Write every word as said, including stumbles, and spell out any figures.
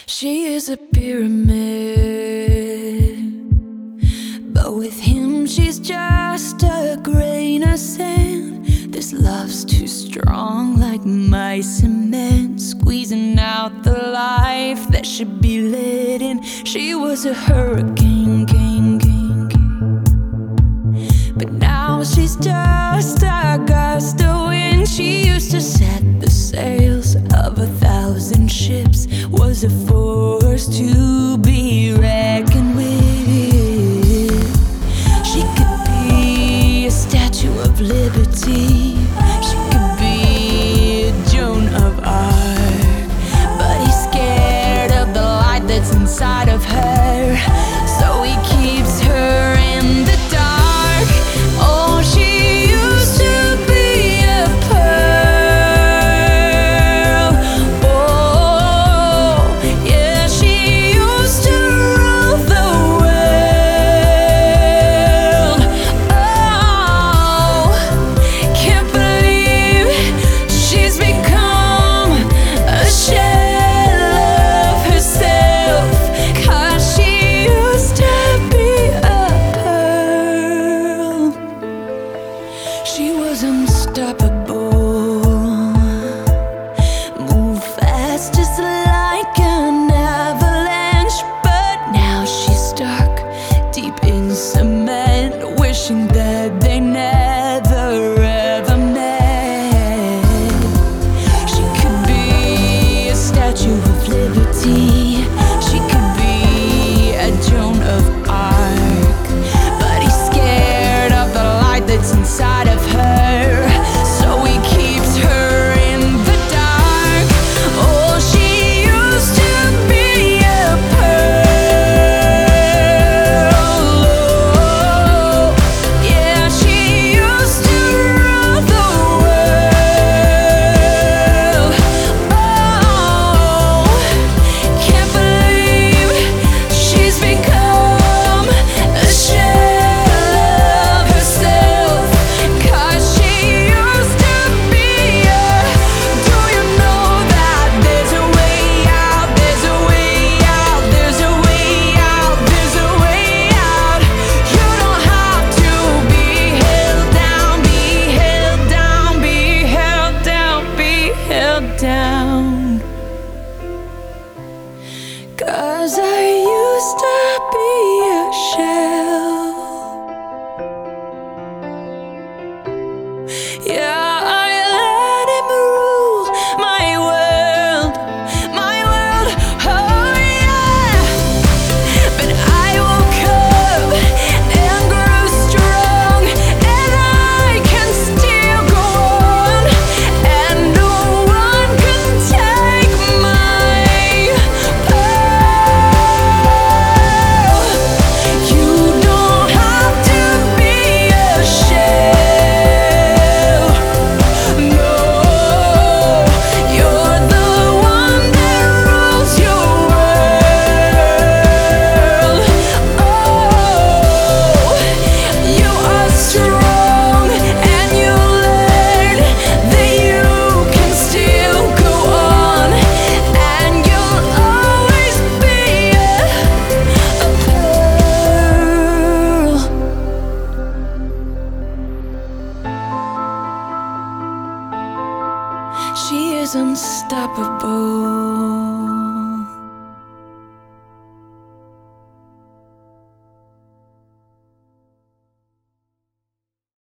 She is a pyramid, but with him she's just a grain of sand. This love's too strong, like my cement, squeezing out the life that should be lit in. She was a hurricane, king, king, king. But now she's just a gust of wind. She used to set the sails of a thousand ships, was a force to be reckoned with. She could be a statue of liberty, she could be a Joan of Arc, but he's scared of the light that's inside of her, so he keeps her in the dark. Oh, she used to be a pearl. Oh, yeah, she used to rule the world. Oh, can't believe she's become a shell of herself, 'cause she used to be a pearl. She was unstoppable, move fast just like an avalanche, but now she's stuck deep in cement, wishing that they never ever met. She could be a statue of liberty, she could be a Joan of Arc, but he's scared of the light that's inside of her, so he keeps her in the dark. Oh, she used to be a pearl. Oh, yeah, she used to rule the world. Oh, can't believe she's become a shell of herself, 'cause she used to be a. Do you know that there's a way out, there's a way out, there's a way out, there's a way out. You don't have to be held down, be held down, be held down, be held down. 'Cause I